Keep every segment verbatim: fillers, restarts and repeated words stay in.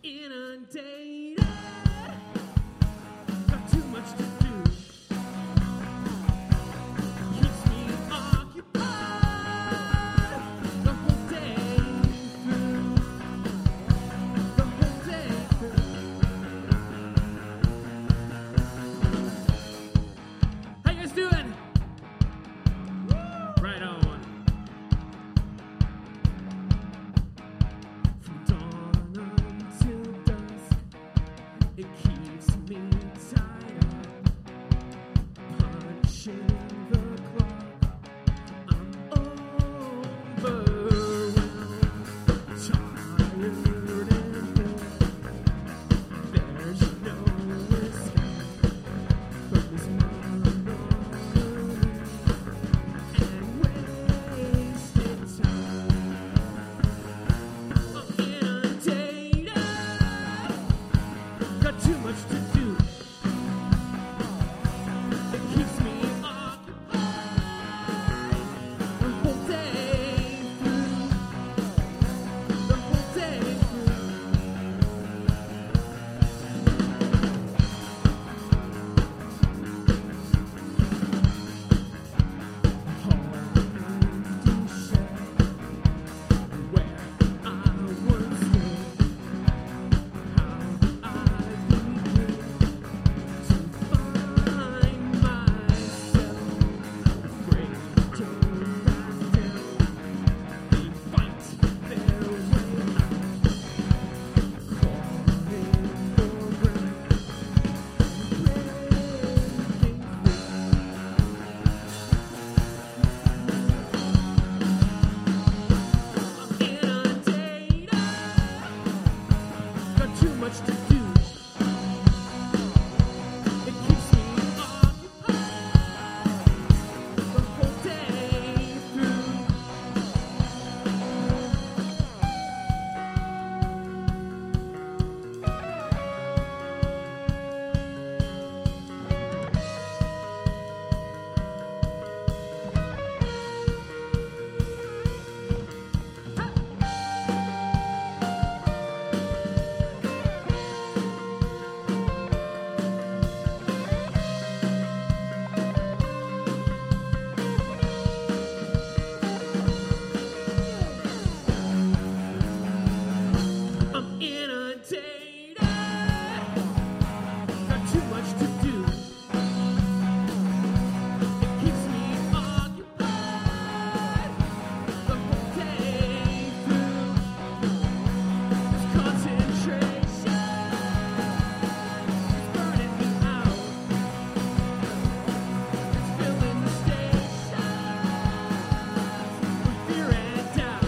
inundated. Got too much to do. Keeps me occupied the whole day through. The whole day through. How you guys doing? Right on. From dawn until dusk, it keeps me tied up, punching the clock. I'm overwhelmed, tired and bored. There's no escape from this monotony and wasted time. I'm inundated, got too much to do. It keeps me occupied the whole day through. The whole day through. Where I once stood, how I begin to find myself afraid to back down. They fight their way out, crawling for breath, breaking I'm inundated, got too much to do. It keeps me occupied the whole day through. I'm inundated, got too much to do. It keeps me occupied the whole day through. This concentration is burning me out. It's filling the stations with fear and doubt.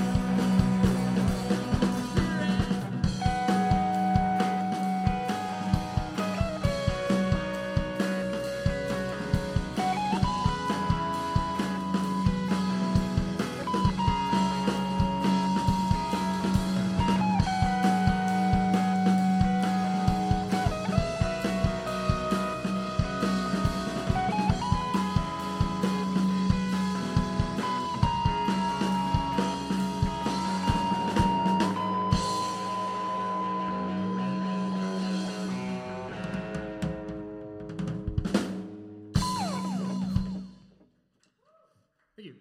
Thank you.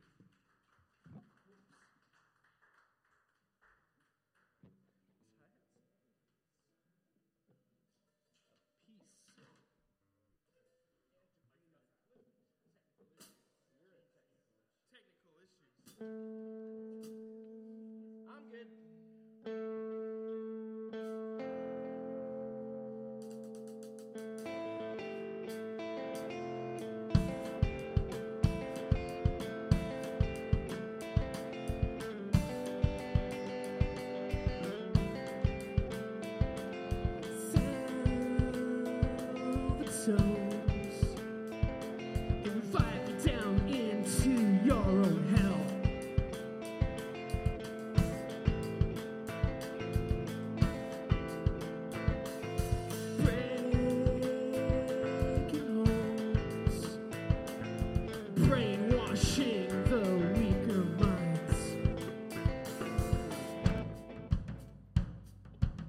Technical issues. I'm good. Silver toes, it would fight me down into your own hell. Breaking holes, brainwashing the weaker minds.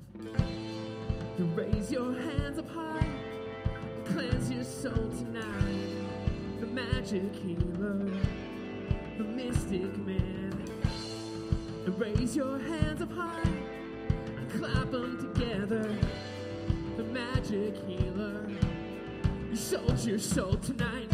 your hands up high and cleanse your soul tonight. The magic healer, the mystic man. And raise your hands up high and clap them together. The magic healer, you sold your soul tonight.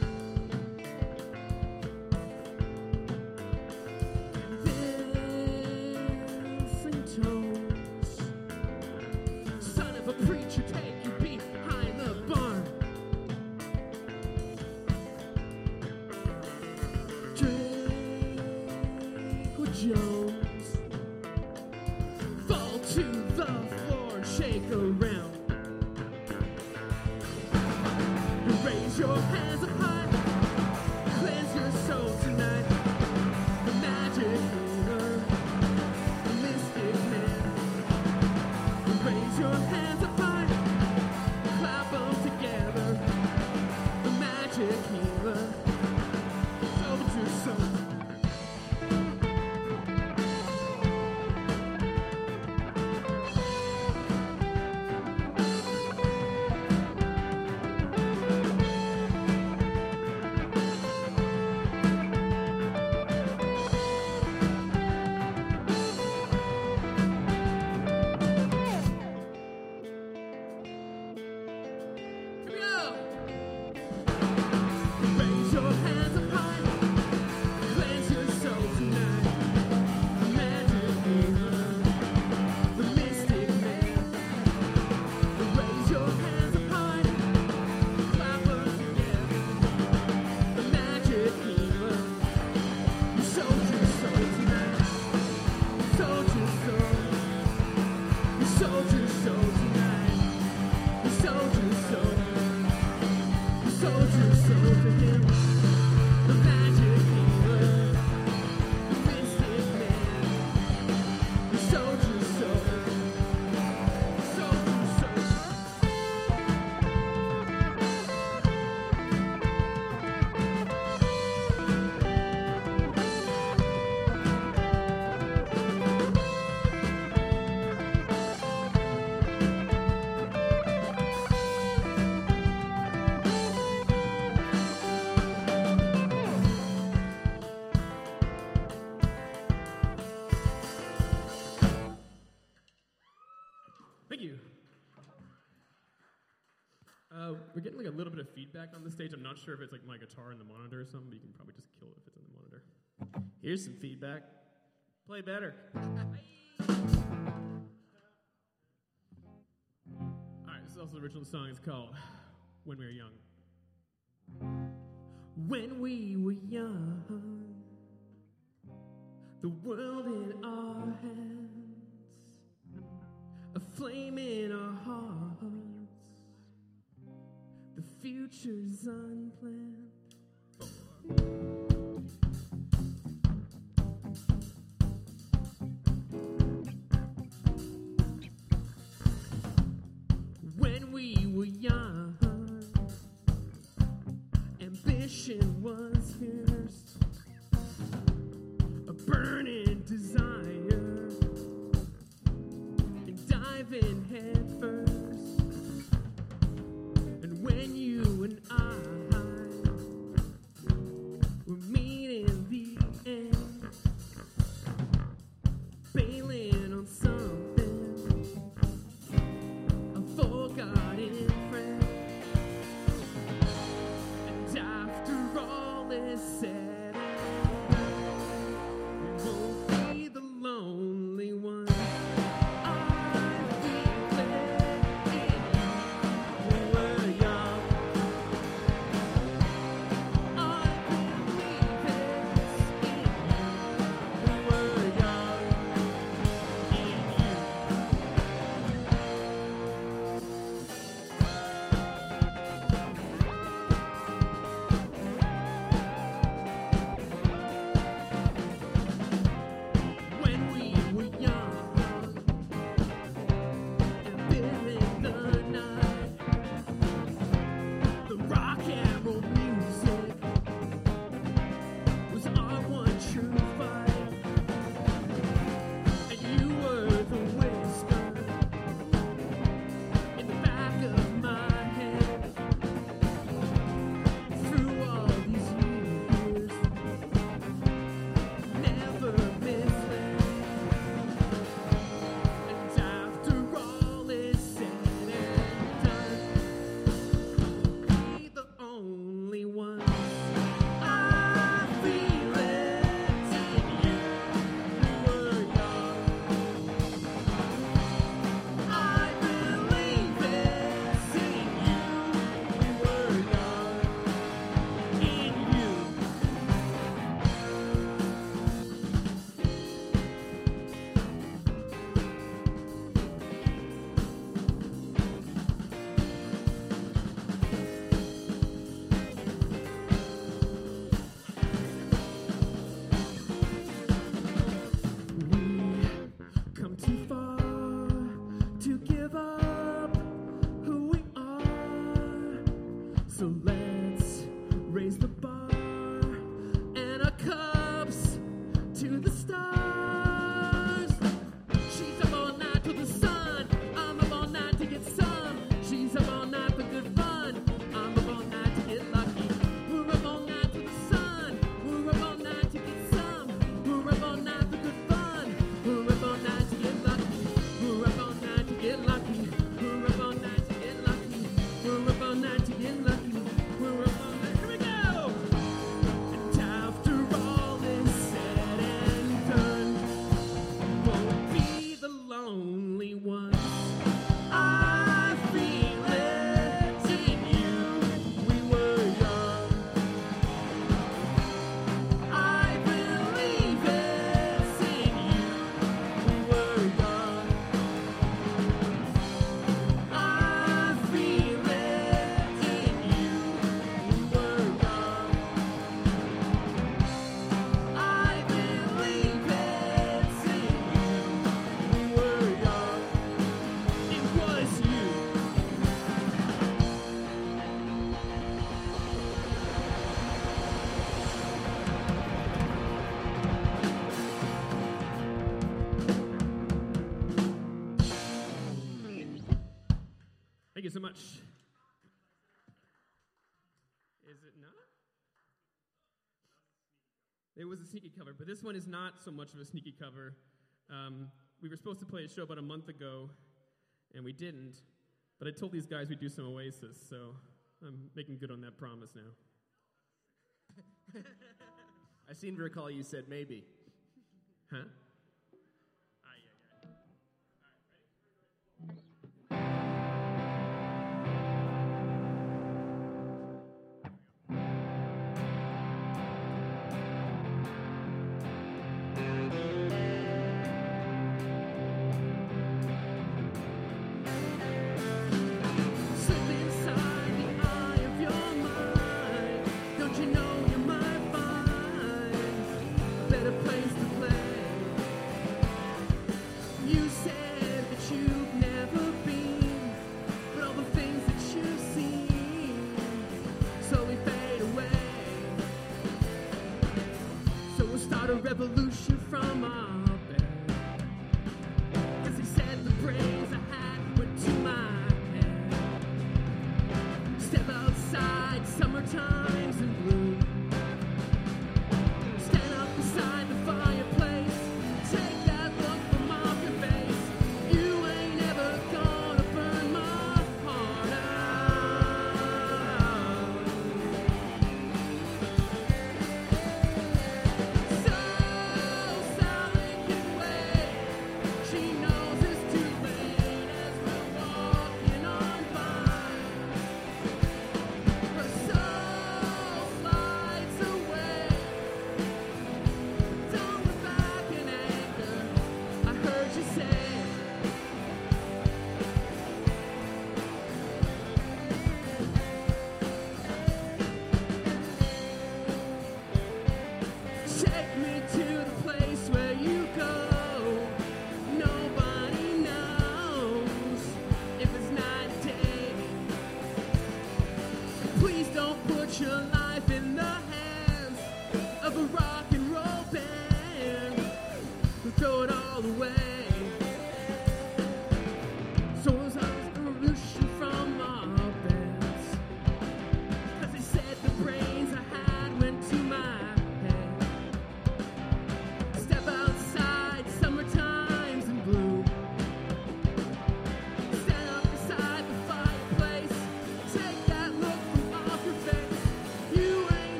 Jones, fall to the floor, shake around, and raise your hands up high, cleanse your soul tonight. The magic healer, the mystic man, and raise your hands up high, clap them together. The magic healer, sold your soul. Thank you. Uh, we're getting like a little bit of feedback on the stage. I'm not sure if it's like my guitar in the monitor or something, but you can probably just kill it if it's in the monitor. Here's some feedback. Play better. Alright, this is also the original song. It's called When We Were Young. When we were young, the world in our hands, a flame in our hearts, the future's unplanned. When we were young, ambition was fierce, a burning desire, and diving head first. And when you and I were meeting the end, bailing on something, a forgotten friend. And after all is said, we won't be the lonely ones. I feel it. to give up who we are. So let's raise the bar and our cups to the stars. She's up all night to the sun. I'm up all night to get some. She's up all night for good fun. I'm up all night to get lucky. We're up all night to the sun. We're up all night to get some. We're up all night for good fun. We're up all night to get lucky. We're up all night to get lucky. We're up all night to get lucky. We're up all night to get lucky. We're up all night. Here we go! And after all is said and done, won't be the lonely ones. I feel it in you. We were young. I believe it's in you. We were young. I feel it in you. We were young. I believe it's in you. We were young. It was you. Thank you so much. Is it not? It was a sneaky cover, but this one is not so much of a sneaky cover. Um, we were supposed to play a show about a month ago, and we didn't. But I told these guys we'd do some Oasis, so I'm making good on that promise now. I seem to recall you said maybe. Huh? Slip inside the eye of your mind. Don't you know you might find a better place to play?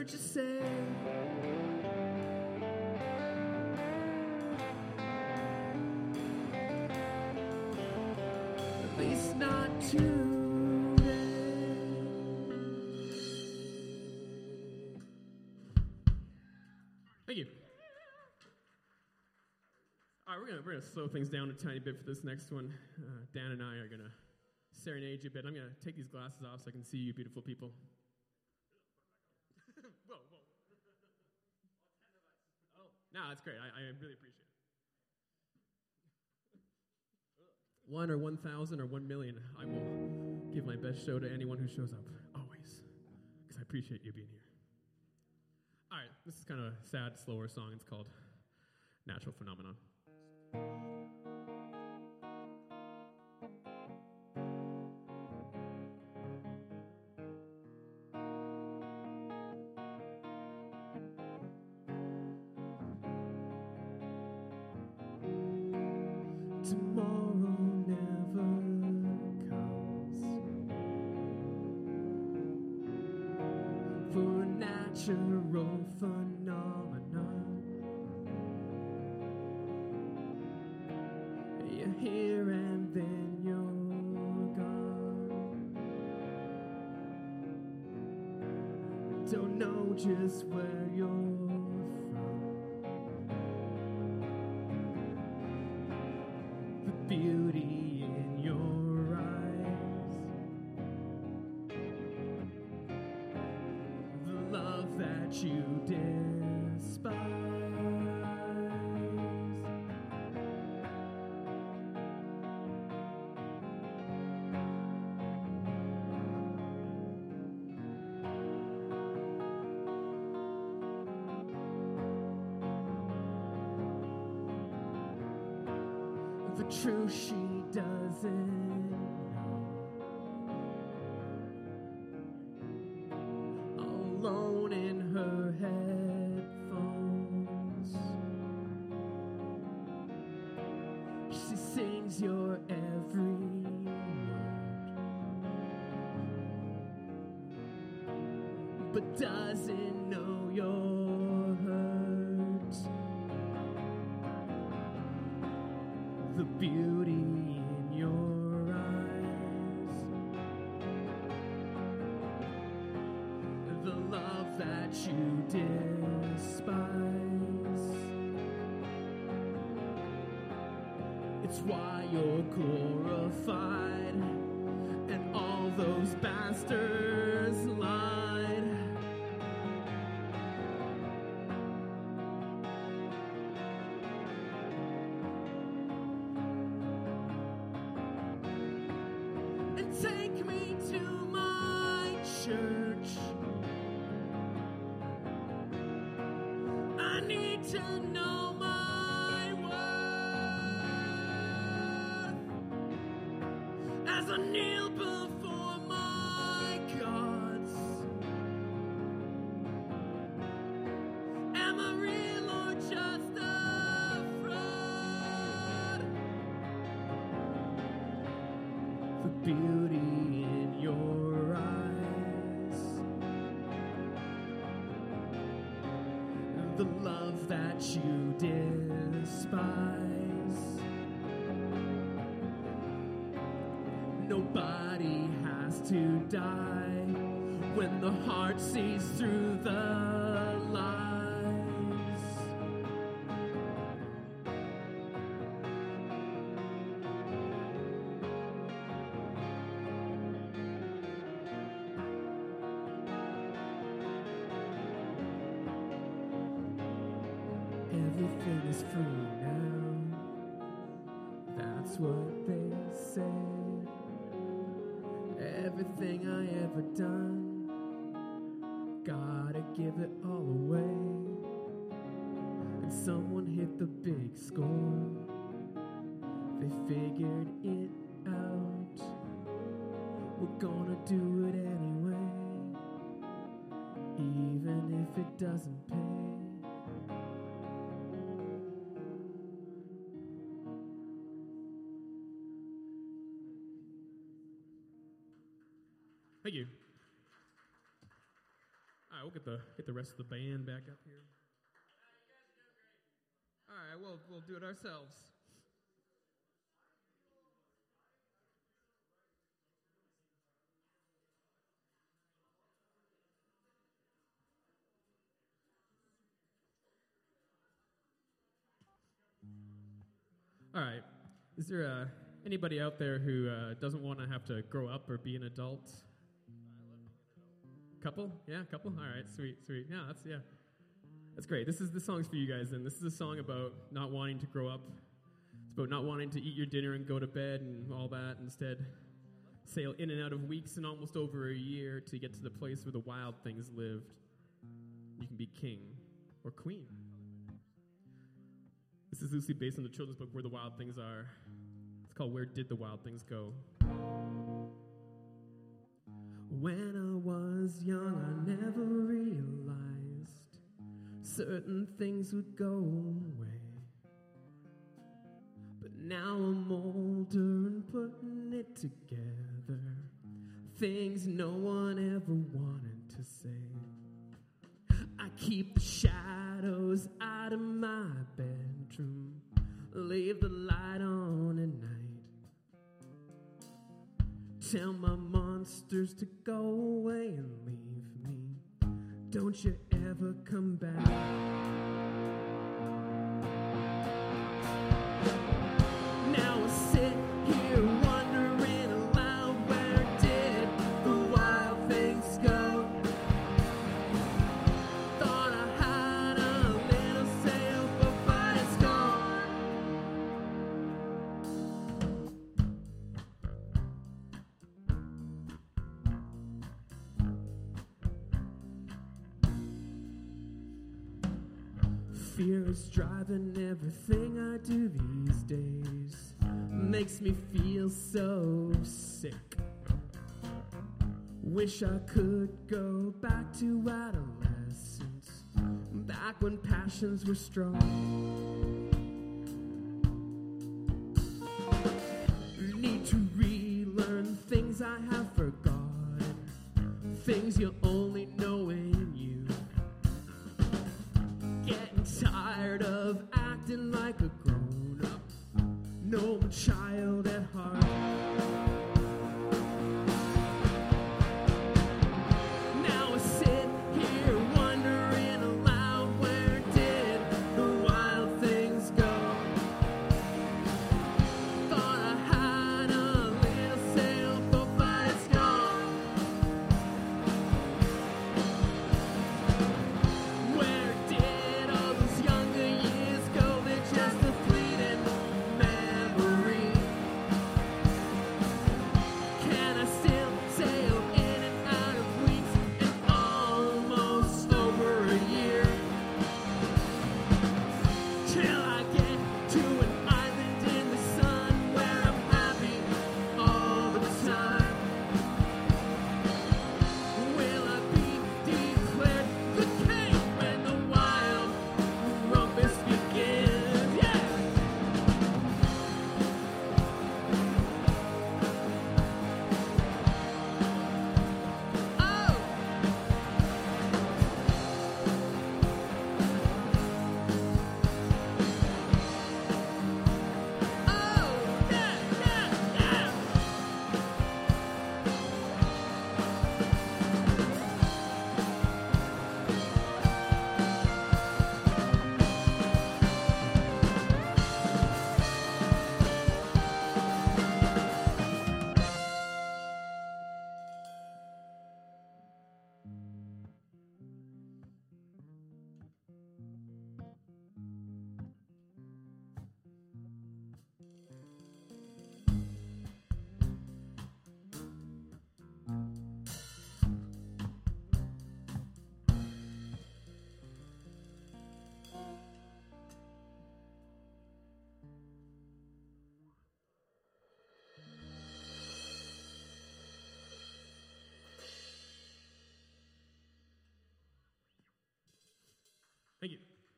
heard you say. At least not today. Thank you. All right, we're gonna we're gonna slow things down a tiny bit for this next one. Uh, Dan and I are gonna serenade you a bit. I'm gonna take these glasses off so I can see you, beautiful people. whoa, whoa. Oh, no, that's great. I, I really appreciate it. One or one thousand or one million, I will give my best show to anyone who shows up, always, because I appreciate you being here. All right, this is kind of a sad, slower song. It's called Natural Phenomenon. Tomorrow never comes for a natural phenomenon. You're here and then you're gone. Don't know just where you're from. The beauty in your eyes, the love that you despise. The truth she doesn't know. Alone in her headphones, she sings your every word, but doesn't know your hurt. The beauty in your eyes, the love that you despise. It's why you're glorified and all those bastards lied. And take me to my church. I need to know my worth as I kneel before my gods. Am I real or just a fraud? The beauty in your eyes, the love that you despise. Nobody has to die when the heart sees through the lies. Everything is free now. That's what they say. Everything I ever done, gotta give it all away. And someone hit the big score. They figured it out. We're gonna do it anyway, even if it doesn't pay. Thank you. All right, we'll get the get the rest of the band back up here. All right, we'll we'll do it ourselves. All right. Is there uh, anybody out there who uh, doesn't want to have to grow up or be an adult? Couple? Yeah, couple? All right, sweet, sweet. Yeah, that's, yeah. That's great. This is the song's for you guys, and this is a song about not wanting to grow up. It's about not wanting to eat your dinner and go to bed and all that. Instead, sail in and out of weeks and almost over a year to get to the place where the wild things lived. You can be king or queen. This is loosely based on the children's book Where the Wild Things Are. It's called Where Did the Wild Things Go? When I was young, I never realized certain things would go away. But now I'm older and putting it together. Things no one ever wanted to say. I keep the shadows out of my bedroom, leave the light on at night, tell my monsters to go away and leave me, don't you ever come back. Now I sit here wondering aloud, where did the wild things go? Thought I had a little sailboat, but it's gone. Fear is driving everything I do these days. Makes me feel so sick. Wish I could go back to adolescence, back when passions were strong. Need to relearn things I have forgotten, things you only know in you. Getting tired of acting like a grown-up, no child at heart. Now I sit here wondering aloud, where did the wild things go? Thought I had a little sailboat, but it's gone. Where did all those younger years go? They're just a fleeting memory. Can I still sail in and out of weeks and almost over a year? Till I get to an island in the sun where I'm happy all the time. Will I be declared the king when the wild rumpus begins? Yeah! Oh! Oh! Yeah, yeah, yeah! Thank you.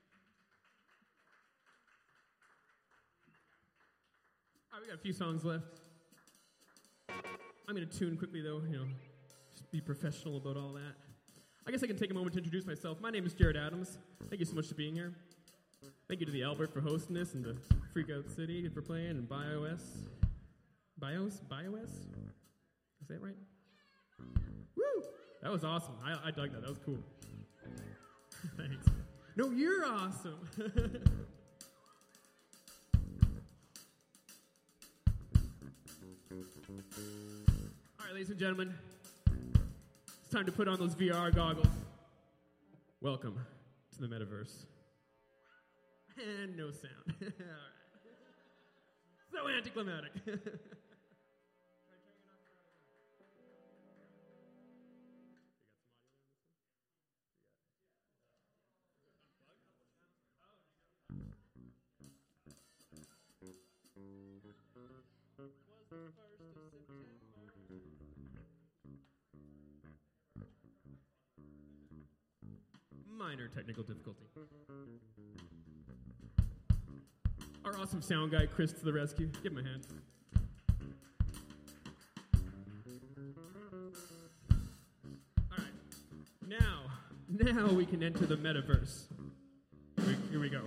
All right, we got a few songs left. I'm going to tune quickly, though, you know, just be professional about all that. I guess I can take a moment to introduce myself. My name is Jared Adams. Thank you so much for being here. Thank you to the Albert for hosting this, and to Freak Out City for playing, and BioS. BIOS? BioS? Did I say it right? Woo! That was awesome. I, I dug that. That was cool. Thanks. No, you're awesome. All right, ladies and gentlemen, it's time to put on those V R goggles. Welcome to the metaverse. And no sound. All right. So anticlimactic. Minor technical difficulty. Our awesome sound guy, Chris, to the rescue. Give him a hand. All right. Now, now we can enter the metaverse. Here we, here we go.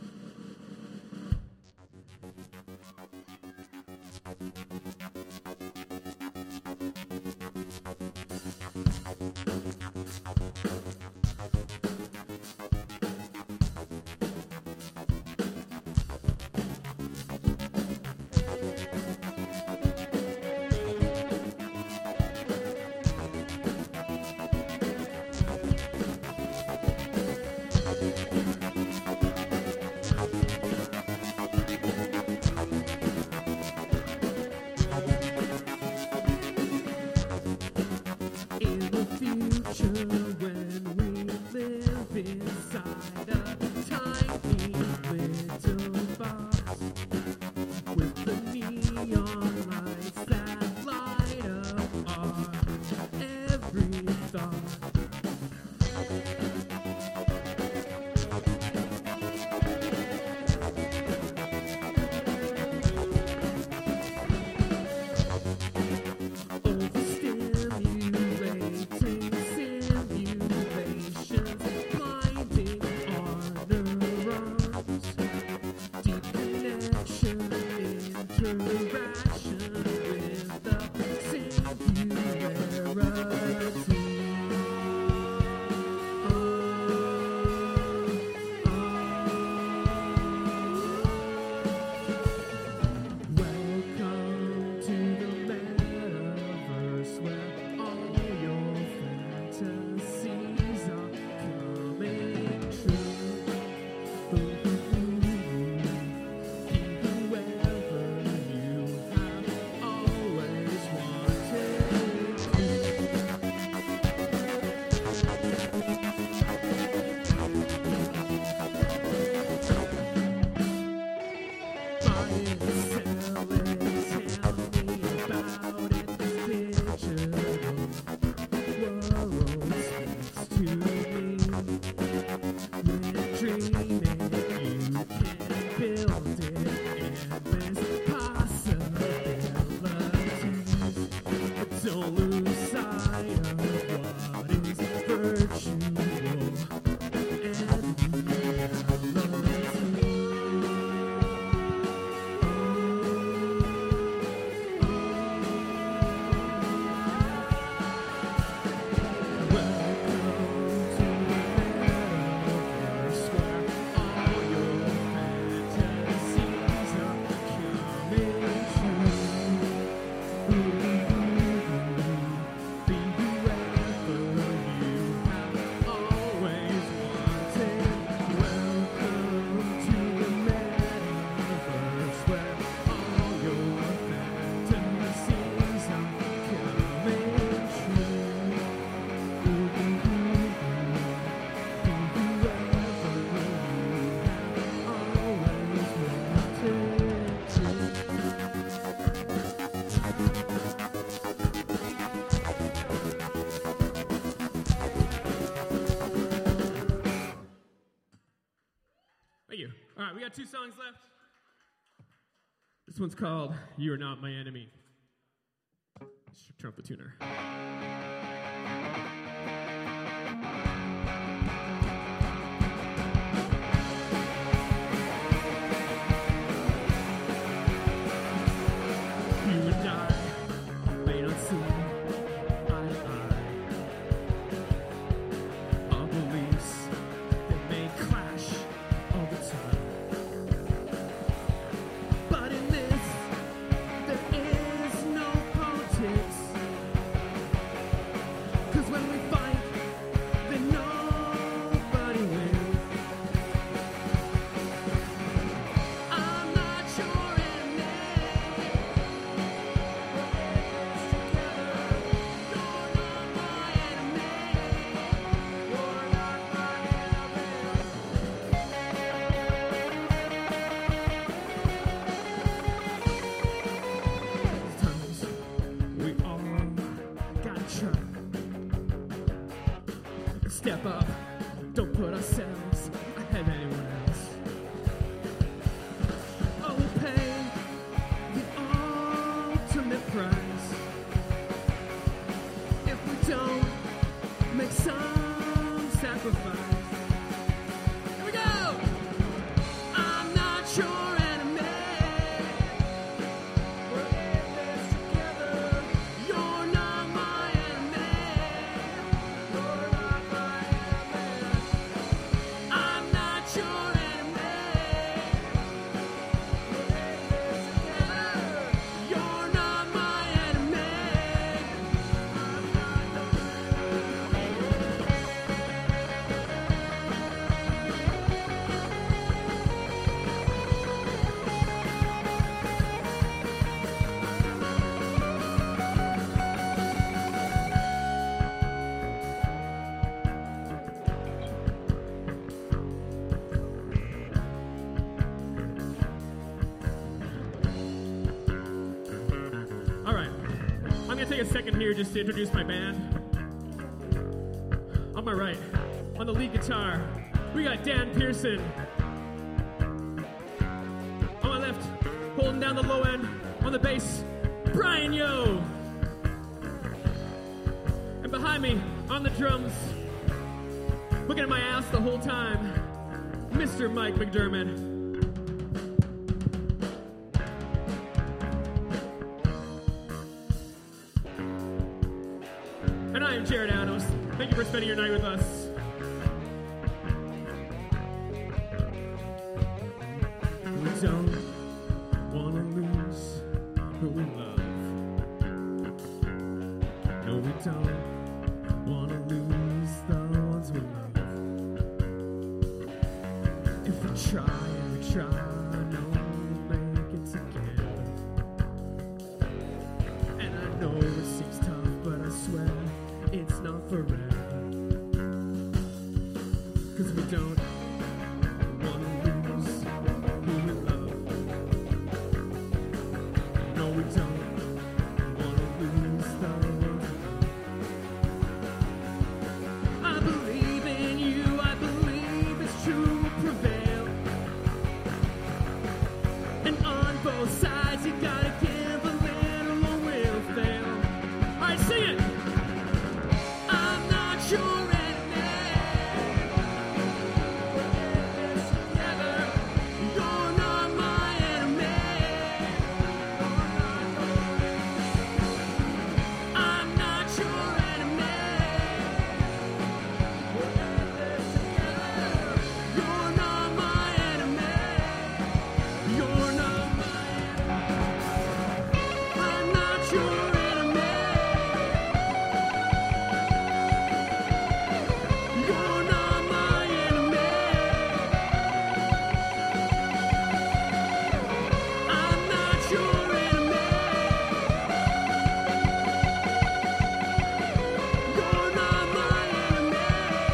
All right, we got two songs left. This one's called You Are Not My Enemy. Turn up the tuner. step up. Don't put ourselves ahead of anyone else. Oh, we'll pay the ultimate price if we don't make some sacrifice. Here we go! I'm not your enemy. We're in this together. You're not my enemy. You're not my enemy. I'm not your enemy. We're in this together. You're not my enemy. I'm not your enemy. All right, I'm gonna take a second here just to introduce my band. On my right, on the lead guitar, we got Dan Pearson. On my left, holding down the low end, on the bass, Brian Yo. And behind me, on the drums, looking at my ass the whole time, Mister Mike McDermott. And I am Jared Adams. Thank you for spending your night with us. We don't want to lose who we love. No, we don't want to lose the ones we love. If we try and we try, no, we'll make it together. And I know it seems tough, but I swear it's not forever. Cause we don't wanna lose who we love. No, we don't wanna lose the ones we love. I believe in you, I believe it's true will prevail. And on both sides you gotta give a little or we'll fail. Alright, sing it! I'm not your enemy. We're in this together. You're not my enemy. You're not my enemy. I'm not your enemy. We're in this together. You're not my enemy. You're not my enemy. I'm not your enemy. You're not my enemy. I'm not your enemy. You're not my enemy.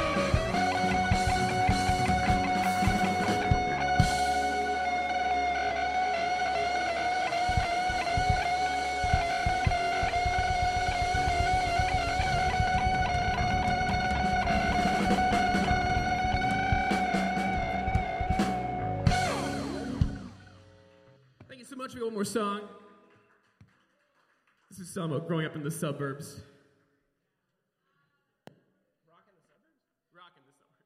Thank you so much. We got one more song. This is a song about growing up in the suburbs. Rockin' the suburbs? Rockin' the suburbs.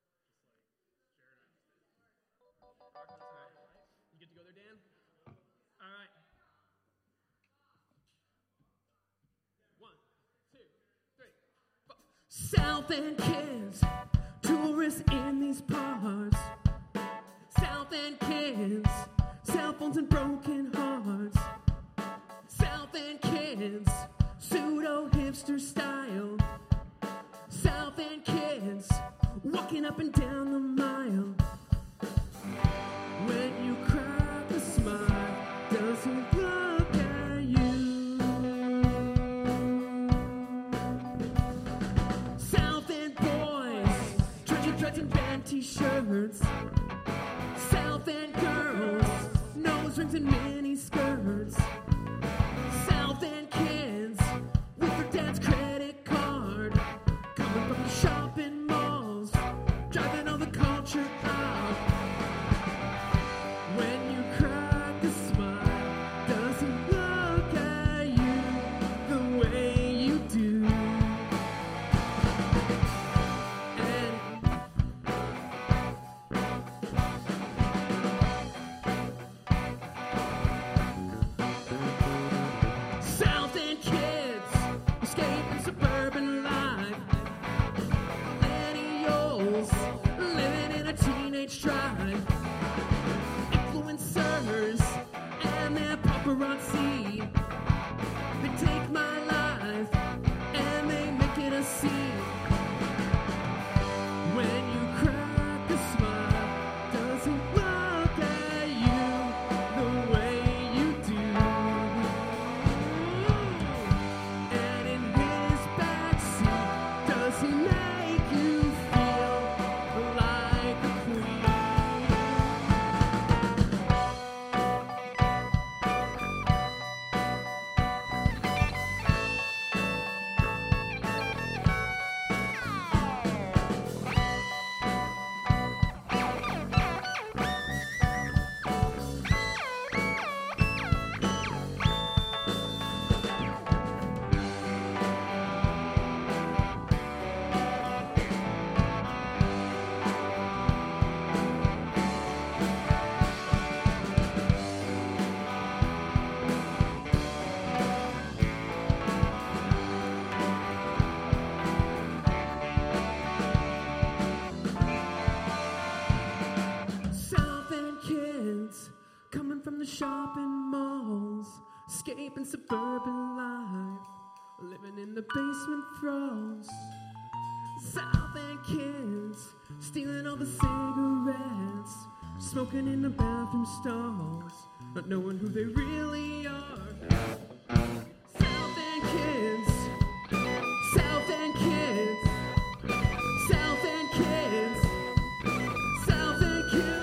You get to go there, Dan? All right. One, two, three, four. South End kids, tourists in these parts. South End kids, cell phones and broken hearts. South End kids, pseudo hipster style. South End kids, walking up and down the mile. When you crack a smile, doesn't look at you. South End boys, trendy dreads and band t-shirts. South End girls, nose rings and mini skirts. South End kids with their dad's credit card, coming from the shopping mall. escaping suburban life, living in the basement frost. South End kids, stealing all the cigarettes, smoking in the bathroom stalls, not knowing who they really are. South End kids, South End kids, South End kids, South End kids.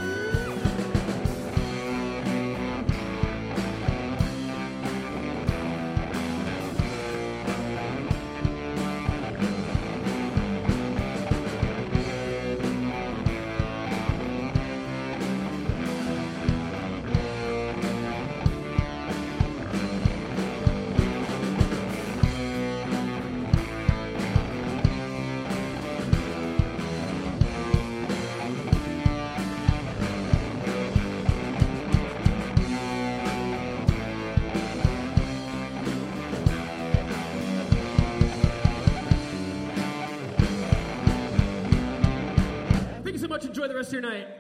Enjoy the rest of your night.